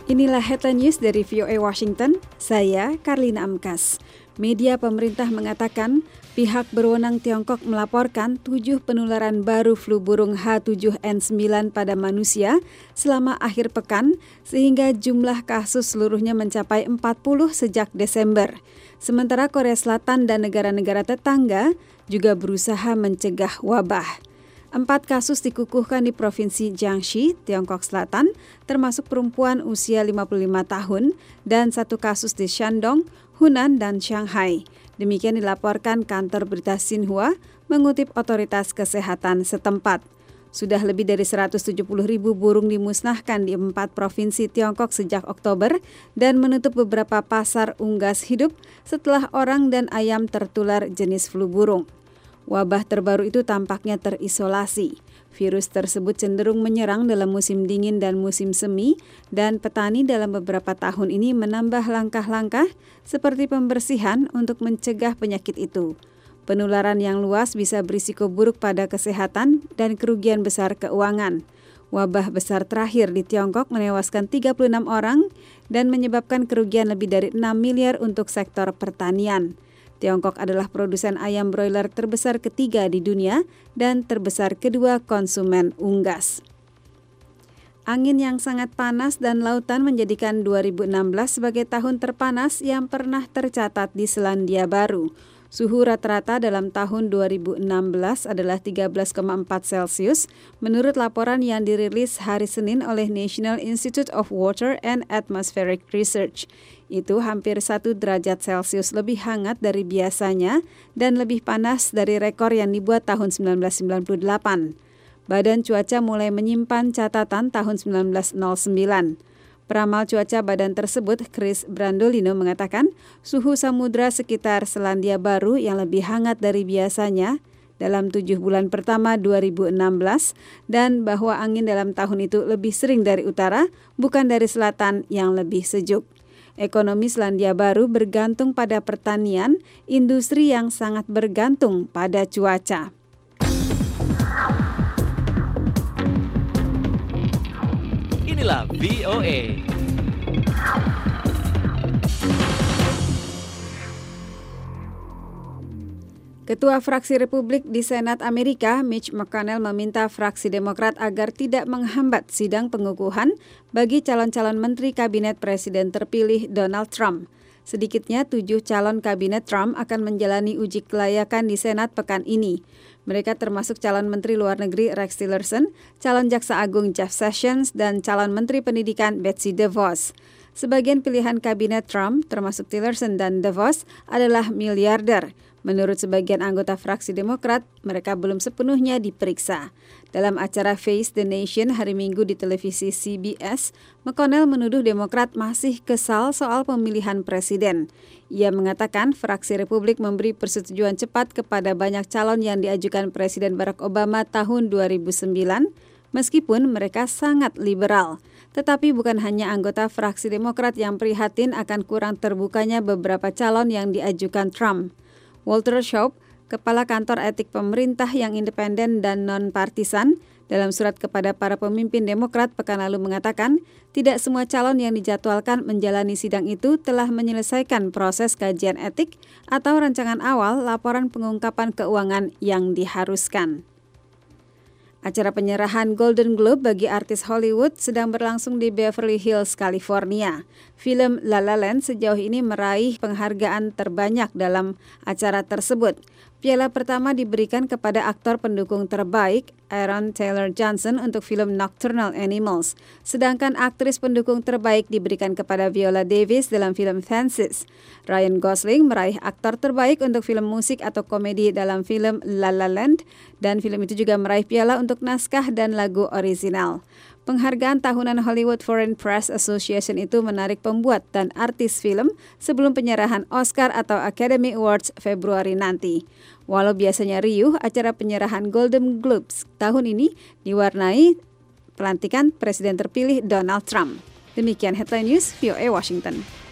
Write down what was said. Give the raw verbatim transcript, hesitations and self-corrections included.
Inilah headline news dari V O A Washington, saya Karlina Amkas. Media pemerintah mengatakan pihak berwenang Tiongkok melaporkan tujuh penularan baru flu burung H tujuh N sembilan pada manusia selama akhir pekan, sehingga jumlah kasus seluruhnya mencapai empat puluh sejak Desember. Sementara Korea Selatan dan negara-negara tetangga juga berusaha mencegah wabah. Empat kasus dikukuhkan di Provinsi Jiangxi, Tiongkok Selatan, termasuk perempuan usia lima puluh lima tahun, dan satu kasus di Shandong, Hunan, dan Shanghai. Demikian dilaporkan kantor berita Xinhua mengutip otoritas kesehatan setempat. Sudah lebih dari seratus tujuh puluh ribu burung dimusnahkan di empat provinsi Tiongkok sejak Oktober dan menutup beberapa pasar unggas hidup setelah orang dan ayam tertular jenis flu burung. Wabah terbaru itu tampaknya terisolasi. Virus tersebut cenderung menyerang dalam musim dingin dan musim semi, dan petani dalam beberapa tahun ini menambah langkah-langkah seperti pembersihan untuk mencegah penyakit itu. Penularan yang luas bisa berisiko buruk pada kesehatan dan kerugian besar keuangan. Wabah besar terakhir di Tiongkok menewaskan tiga puluh enam orang dan menyebabkan kerugian lebih dari enam miliar untuk sektor pertanian. Tiongkok adalah produsen ayam broiler terbesar ketiga di dunia dan terbesar kedua konsumen unggas. Angin yang sangat panas dan lautan menjadikan dua ribu enam belas sebagai tahun terpanas yang pernah tercatat di Selandia Baru. Suhu rata-rata dalam tahun dua ribu enam belas adalah tiga belas koma empat Celcius menurut laporan yang dirilis hari Senin oleh National Institute of Water and Atmospheric Research. Itu hampir satu derajat Celcius lebih hangat dari biasanya dan lebih panas dari rekor yang dibuat tahun sembilan belas sembilan puluh delapan. Badan Cuaca mulai menyimpan catatan tahun sembilan belas nol sembilan. Peramal cuaca badan tersebut, Chris Brandolino, mengatakan suhu samudra sekitar Selandia Baru yang lebih hangat dari biasanya dalam tujuh bulan pertama dua ribu enam belas dan bahwa angin dalam tahun itu lebih sering dari utara, bukan dari selatan yang lebih sejuk. Ekonomi Selandia Baru bergantung pada pertanian, industri yang sangat bergantung pada cuaca. Inilah V O A. Ketua fraksi Republik di Senat Amerika, Mitch McConnell, meminta fraksi Demokrat agar tidak menghambat sidang pengukuhan bagi calon-calon menteri kabinet Presiden terpilih Donald Trump. Sedikitnya tujuh calon kabinet Trump akan menjalani uji kelayakan di Senat pekan ini. Mereka termasuk calon Menteri Luar Negeri Rex Tillerson, calon Jaksa Agung Jeff Sessions, dan calon Menteri Pendidikan Betsy DeVos. Sebagian pilihan kabinet Trump, termasuk Tillerson dan DeVos, adalah miliarder. Menurut sebagian anggota fraksi Demokrat, mereka belum sepenuhnya diperiksa. Dalam acara Face the Nation hari Minggu di televisi C B S, McConnell menuduh Demokrat masih kesal soal pemilihan presiden. Ia mengatakan fraksi Republik memberi persetujuan cepat kepada banyak calon yang diajukan Presiden Barack Obama tahun dua ribu sembilan, meskipun mereka sangat liberal. Tetapi bukan hanya anggota fraksi Demokrat yang prihatin akan kurang terbukanya beberapa calon yang diajukan Trump. Walter Shaub, Kepala Kantor Etik Pemerintah yang independen dan non-partisan, dalam surat kepada para pemimpin Demokrat pekan lalu mengatakan, tidak semua calon yang dijadwalkan menjalani sidang itu telah menyelesaikan proses kajian etik atau rancangan awal laporan pengungkapan keuangan yang diharuskan. Acara penyerahan Golden Globe bagi artis Hollywood sedang berlangsung di Beverly Hills, California. Film La La Land sejauh ini meraih penghargaan terbanyak dalam acara tersebut. Piala pertama diberikan kepada aktor pendukung terbaik, Aaron Taylor Johnson, untuk film Nocturnal Animals. Sedangkan aktris pendukung terbaik diberikan kepada Viola Davis dalam film Fences. Ryan Gosling meraih aktor terbaik untuk film musik atau komedi dalam film La La Land, dan film itu juga meraih piala untuk naskah dan lagu orisinal. Penghargaan tahunan Hollywood Foreign Press Association itu menarik pembuat dan artis film sebelum penyerahan Oscar atau Academy Awards Februari nanti. Walau biasanya riuh, acara penyerahan Golden Globes tahun ini diwarnai pelantikan Presiden terpilih Donald Trump. Demikian headline news V O A Washington.